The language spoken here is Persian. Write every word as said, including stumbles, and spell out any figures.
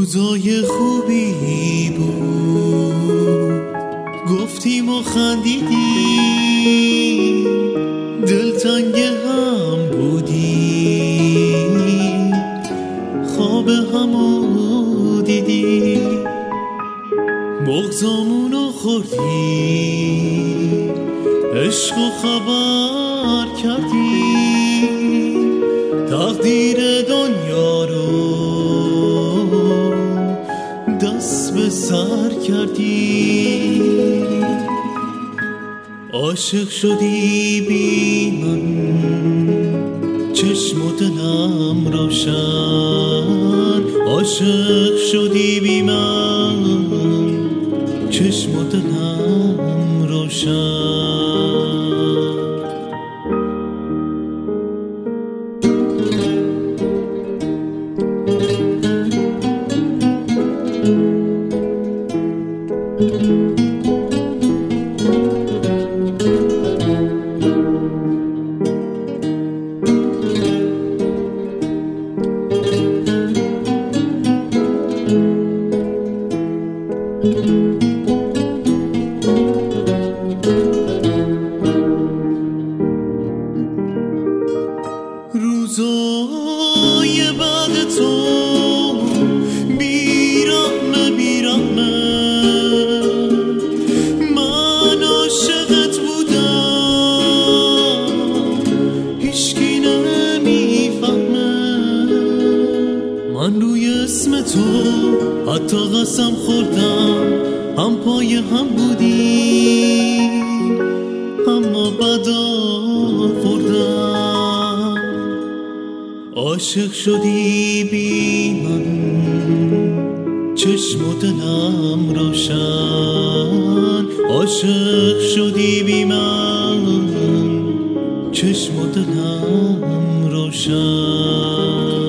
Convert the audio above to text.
روزای خوبی بود، گفتیم و خندیدیم، دلتنگ هم بودیم، خواب همو دیدیم، بغضامونو خوردیم، عشق و خبر کردیم، تقدیر دنیا رو دست به سر کردیم. عاشق شدی بی من، چشم و دلم روشن، عاشق شدی بی من، چشم و دلم روشن. روزای بعد تو بیرحمه بیرحمه، من عاشقت بودم هیچکی نمیفهمه، من روی اسم تو حتی قسم خوردم، هم پای هم بودیم اما بدا خوردم. عاشق شدی بی من، چشم و دلم روشن، عاشق شدی بی من، چشم و دلم روشن.